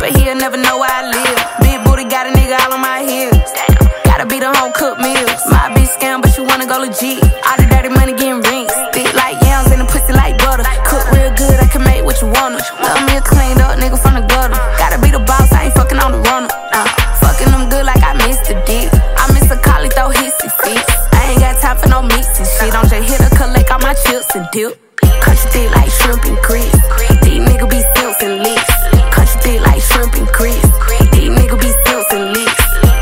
but he'll never know where I live. Big booty got a nigga all on my heels. Gotta be the home cooked meals. My bitch scam, but you wanna go legit. All the dirty money getting rinsed. Thick like yams and the pussy like butter. Cook real good, I can make what you wanna. Love me a cleaned up nigga from the gutter. Gotta be the boss, I ain't fucking on the runner. Fucking them good like I missed a dick. I miss a collie, throw hissy fits. I ain't got time for no mixing shit. I'm just here to collect all my chips and dip. Cut you thick like shrimp and grits. These niggas be stilts and licks. Cut you thick like shrimp and grits. These niggas be stilts and licks.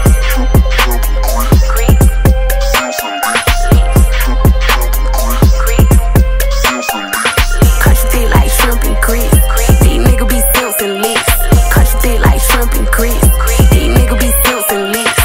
Cut you thick like shrimp and grits. These niggas be stilts and licks. Cut you thick like shrimp and grits. These niggas be stilts and licks.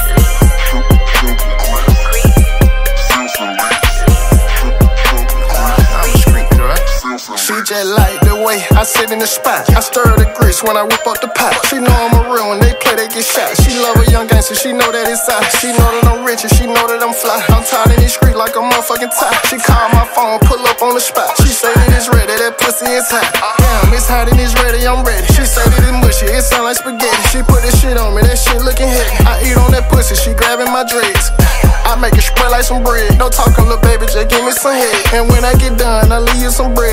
She just like the way I sit in the spot. I stir the grits when I whip up the pot. She know I'm a real, when they play, they get shot. She love a young gangster, she know that it's out. She know that I'm rich and she know that I'm fly. I'm tired in these streets like a motherfucking tie. She call my phone, pull up on the spot. She say that it's ready, that pussy is hot. Damn, it's hot and it's ready, I'm ready. She say that it's mushy, it sound like spaghetti. She put this shit on me, that shit looking heavy. I eat on that pussy, she grabbing my dreads. I make it spread like some bread. No talking, little baby, just give me some head. And when I get done, I leave you some bread.